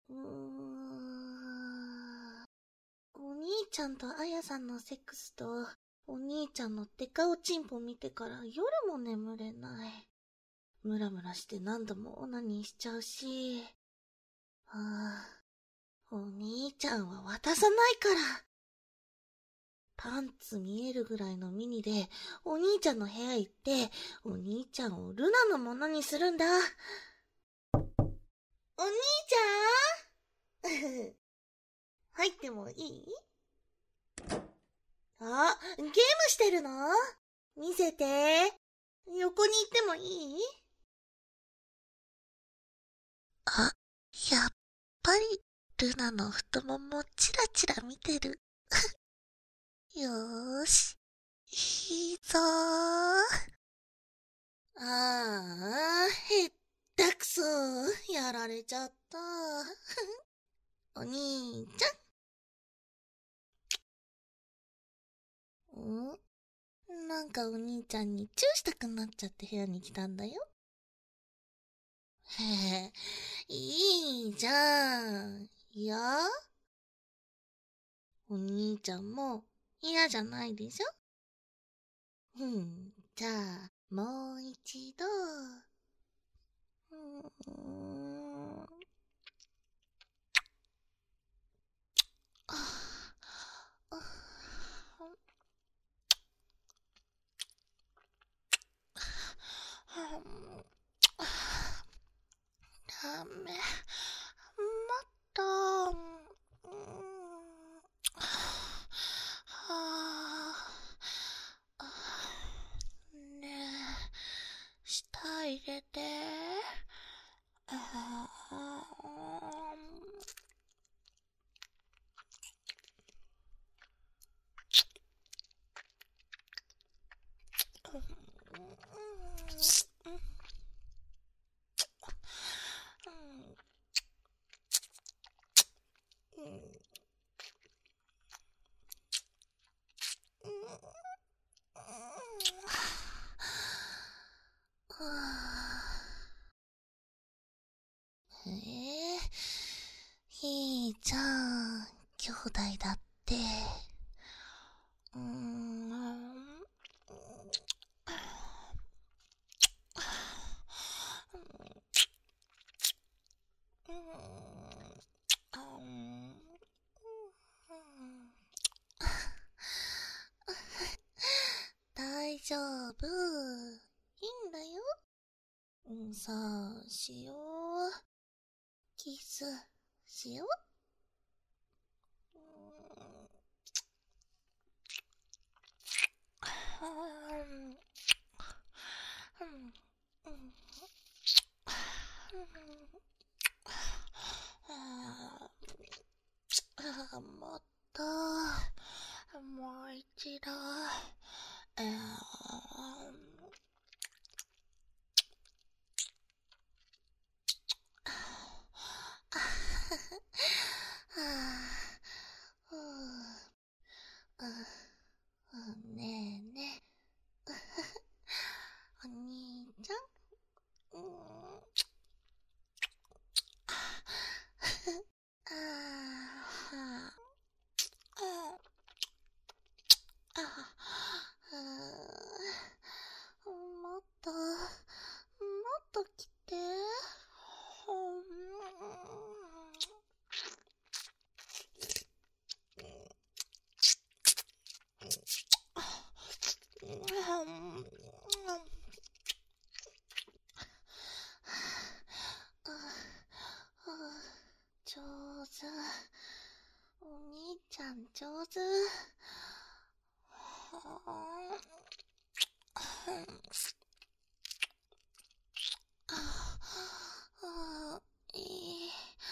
お兄ちゃんとあやさんのセックスと、お兄ちゃんのデカおちんぽ見てから夜も眠れない。ムラムラして何度もオナニーしちゃうし。お兄ちゃんは渡さないから。パンツ見えるぐらいのミニで、お兄ちゃんの部屋行って、お兄ちゃんをルナのものにするんだ。お兄ちゃん入ってもいい？あ、ゲームしてるの？見せて。横に行ってもいい？あ、やっぱり、ルナの太ももチラチラ見てる。よーし。いいぞー。へったくそー。やられちゃった。お兄ちゃん。なんかお兄ちゃんにチューしたくなっちゃって部屋に来たんだよ。へへ、いいじゃん。いや？お兄ちゃんも嫌じゃないでしょ？じゃあ、もう一度。ダメ。もっと。ねえ、舌入れて。いいじゃん。兄弟だって。大丈夫。いいんだよ。さあ、しよう。キスしよう。もっと、もう一度。ねえねえ。お兄ちゃん。もっと、もっと来て。上手。お兄ちゃん上手。いい。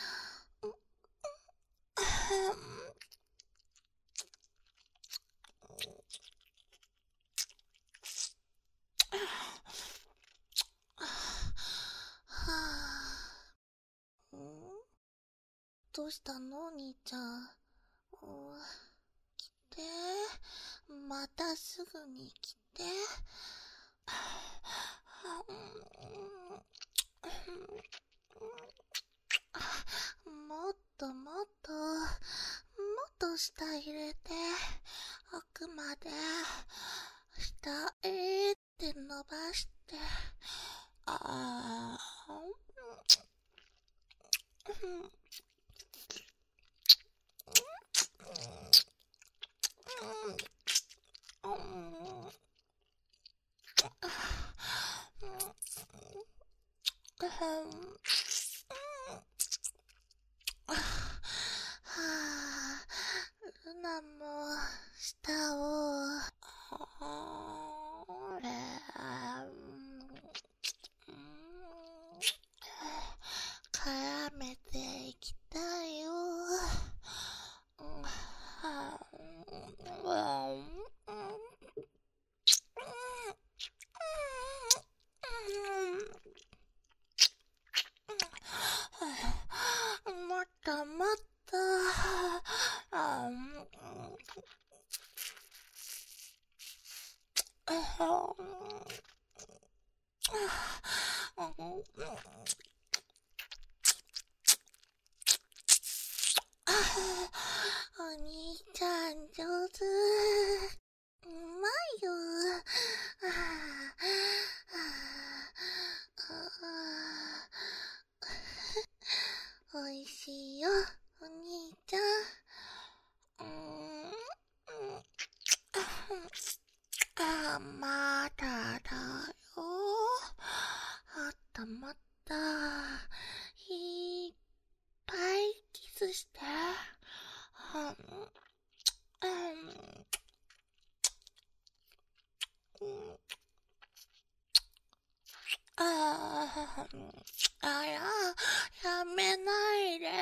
どうしたの、兄ちゃん。来て。またすぐに来て。もっともっと、もっと下入れて、奥まで、下へって伸ばして、あルナも舌を絡めていきたいよ。もっともっと、お兄ちゃん上手。うまいよ。おいしいよ、お兄ちゃん。まだだよ。もっともっと、いっぱいキスして。やめないで。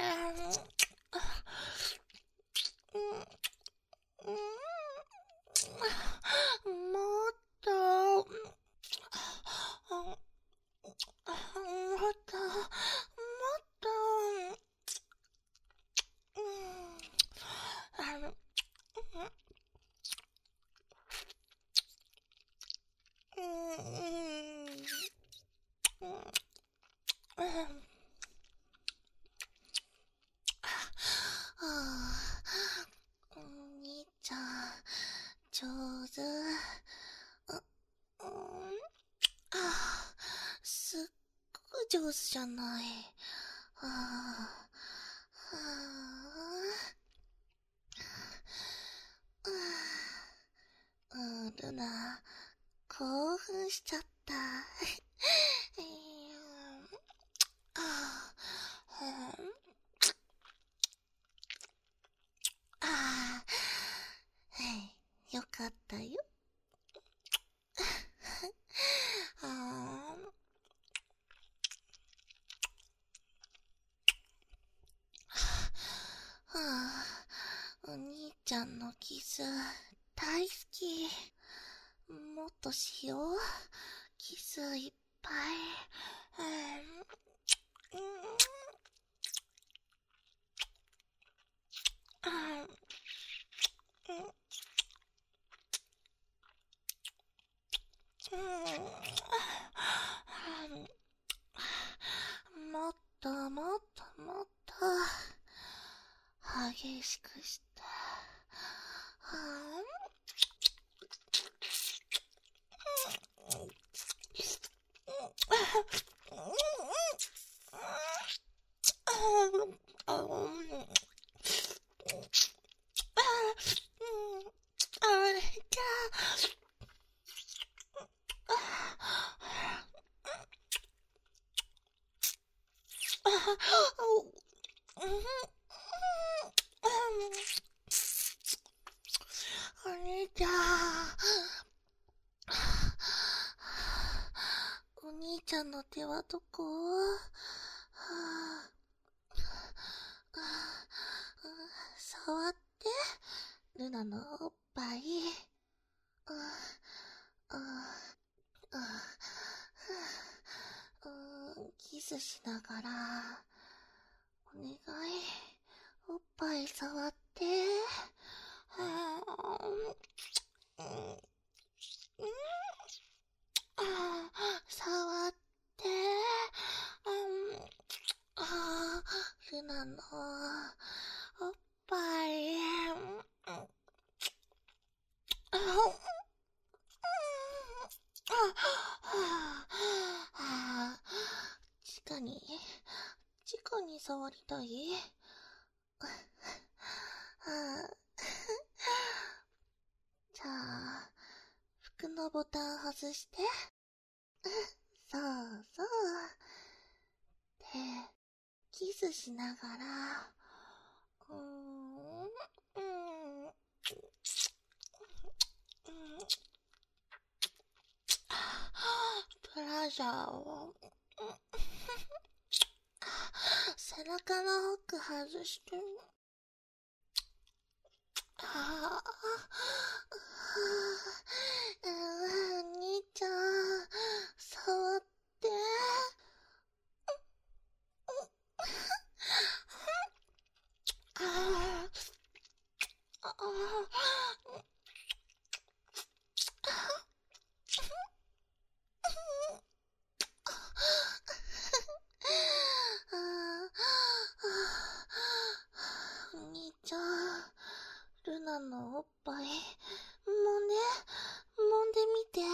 もっと、もっと、お兄ちゃん、上手。すっごく上手じゃない。ルナ、興奮しちゃった。よかったよ。お兄ちゃんのキス大好き。もっとしよう。キスいっぱい。もっともっともっと激しくして。お兄ちゃん。お兄ちゃんの手はどこ？触って、ルナのおっぱい。キスしながら、お願い、おっぱい触って。触って。 ルナのおっぱい。地下に触りたい。じゃあ、服のボタン外して。そうそう。で、キスしながら、ブラジャーを、背中のホック外して。兄ちゃん、触って。お兄ちゃん、ルナのおっぱい、揉んでみて。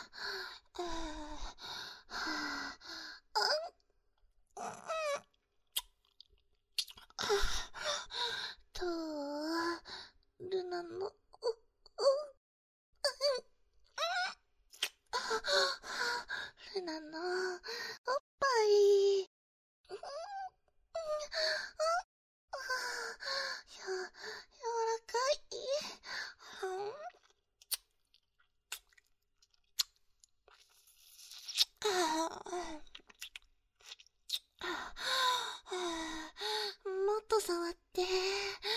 どう？ルナの、ルナのおっぱい。柔らかい。もっと触って。